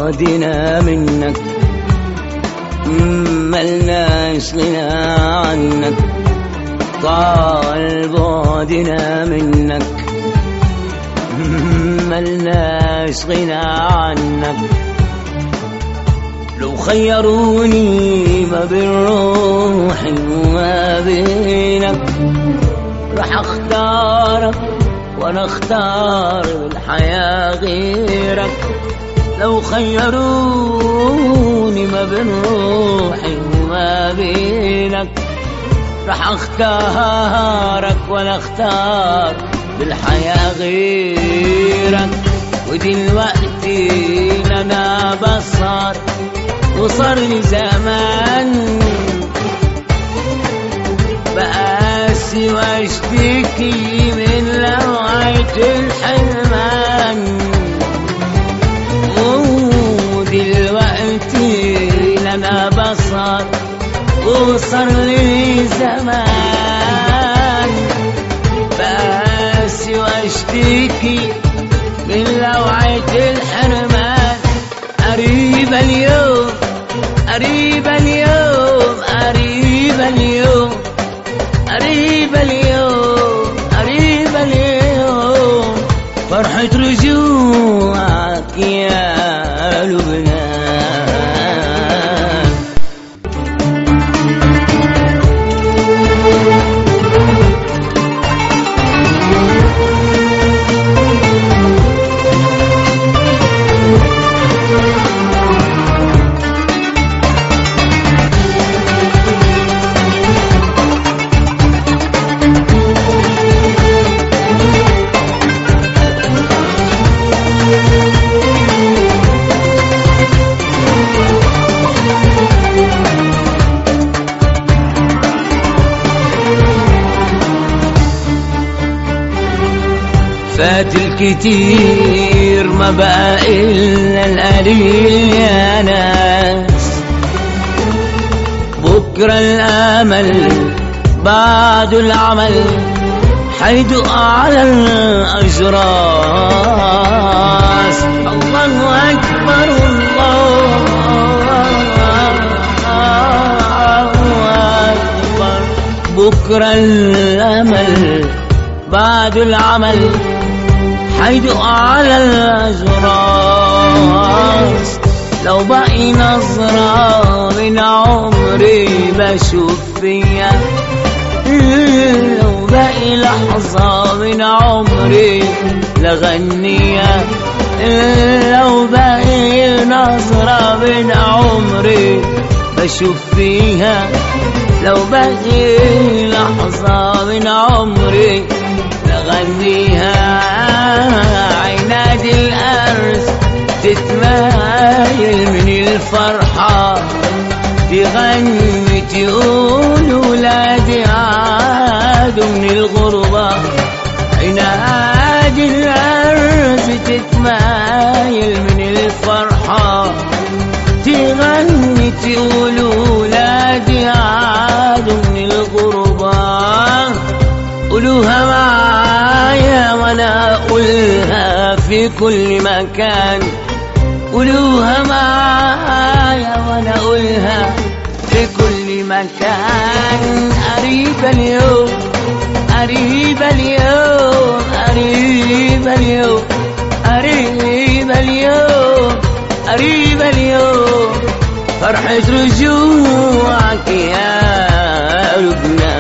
بعدنا منك، ملناش غنى عنك، طال بعدنا منك، ملناش غنى عنك. لو خيروني ما بين روحي وما بينك، راح اختارك وانا اختار الحياة غيرك. لو خيروني ما بين روحي وما بينك، راح اختارك وانا اختار بالحياة غيرك. ودلوقتي انا بصر وصار لي زمان بقاسي واشتكي من لوعة الحرمان. ودلوقتي انا بصر وصار لي زمان بقاسي واشتكي من لوعة الحرمان. قريب اليوم قريب اليوم قريب اليوم قريب اليوم قريب اليوم، فرحة رجوعك يا لبنان. فات الكتير ما بقى إلا القليل يا ناس. بكرة الأمل بعد العمل حيدق على الأجراس. الله أكبر الله أكبر. بكرة الأمل بعد العمل حيدق على الأجراس. لو باقي نظرة من عمري بشوف فيا، لو باقي لحظة من عمري لغنيها، لو باقي نظرة من عمري بشوف فيها، لو باقي لحظة من عمري لغنيها. عناد الأرز تتمايل من الفرحة، تغني تقول ولادي عادوا من الغربة. عناد الأرز تتمايل من الفرحة، تغني تقول ولادي عادوا من الغربة. قولوها معايا وانا اقولها في كل مكان، قولوها معايا وانا اقولها في كل مكان. قريب اليوم قريب اليوم قريب اليوم قريب اليوم قريب اليوم، فرحة رجوعك يا لبنان.